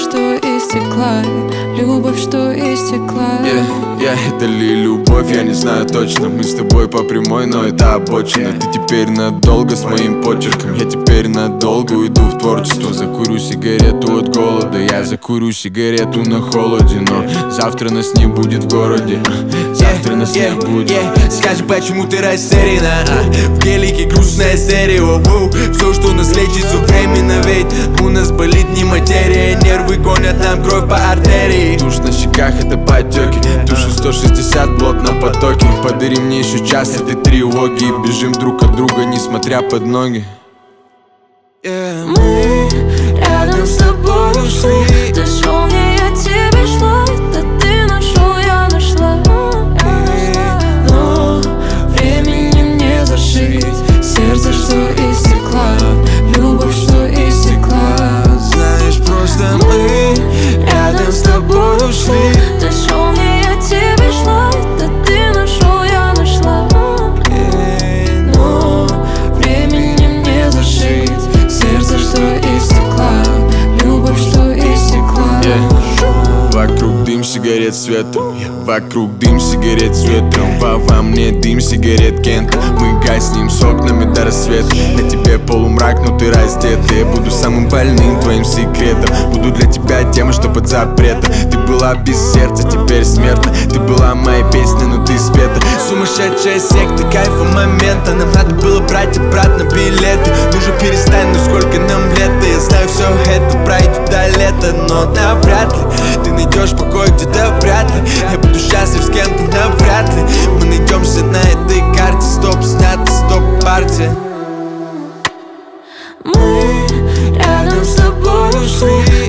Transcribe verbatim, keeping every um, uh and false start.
что истекла, любовь, что истекла. Yeah, yeah, это ли любовь, я не знаю точно. Мы с тобой по прямой, но это обочина. Ты теперь надолго с моим почерком, я теперь надолго уйду в творчество. Закурю сигарету от голода, я закурю сигарету на холоде. Но завтра нас не будет в городе, завтра нас yeah, не будет yeah. Скажи, почему ты растеряна? В гелике грустное стерео. Все, что нас лечит, все временно. Ведь у нас болит не материя, нервы гонят нам кровь по артерии. Тушь на щеках — это потеки, душу сто шестьдесят в плотном потоке. Подари мне еще час этой тревоги, и бежим друг от друга, несмотря под ноги. Yeah. Мы рядом с тобой ушли. Ты шел мне, я тебе шла. Да ты нашел, я нашла. Но времени не зашить сердце, что истекла, любовь, что истекла. Знаешь, просто мы рядом с тобой ушли. Ты шел мне, я тебе шла. Да ты нашел, я нашла. Но времени не зашить сердце, что истекла, любовь, что истекла. Yeah. Вокруг дым сигарет с ветром, вокруг дым сигарет с ветром. Во, во мне дым сигарет Кента. Мы гаснем с окнами до рассвета. На тебе полумрак, но ты раздета. Я буду самым больным твоим секретом. Буду для тебя тем, что под запретом. Ты была без сердца, теперь смертна. Ты была моей песней, но ты спета. Сумасшедшая секта, кайфа момента. Нам надо было брать обратно билеты. Ну же перестань, ну сколько нам лет. Я знаю, все это пройдет до лета, но навряд ли ты найдешь покой где-то, вряд ли я буду счастлив с кем-то, навряд ли мы найдемся на этой карте. Стоп, снято, стоп, партия. Мы рядом с тобой ушли.